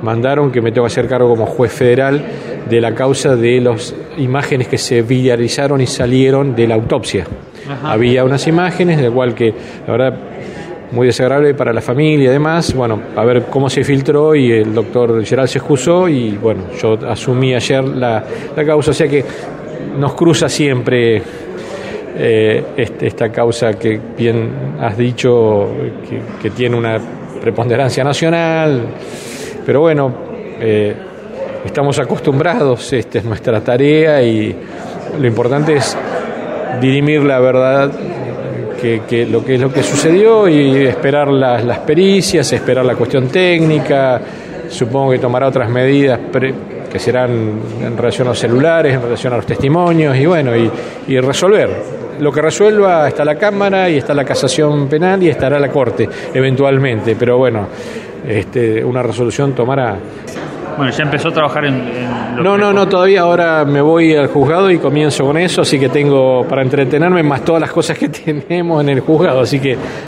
mandaron que me tengo que hacer cargo como juez federal de la causa de las imágenes que se viralizaron y salieron de la autopsia. Ajá. Había unas imágenes, de cual que la verdad muy desagradable para la familia y demás, bueno, a ver cómo se filtró, y el doctor Gerald se excusó y bueno, yo asumí ayer la causa, o sea que nos cruza siempre esta causa que bien has dicho que tiene una preponderancia nacional, pero bueno, estamos acostumbrados, esta es nuestra tarea y lo importante es dirimir la verdad, que lo que sucedió, y esperar las pericias, esperar la cuestión técnica. Supongo que tomará otras medidas que serán en relación a los celulares, en relación a los testimonios, y bueno, y resolver. Lo que resuelva, está la Cámara y está la casación penal y estará la Corte eventualmente, pero bueno, una resolución tomará. Bueno, ya empezó a trabajar No, todavía. Ahora me voy al juzgado y comienzo con eso, así que tengo para entretenerme más todas las cosas que tenemos en el juzgado, así que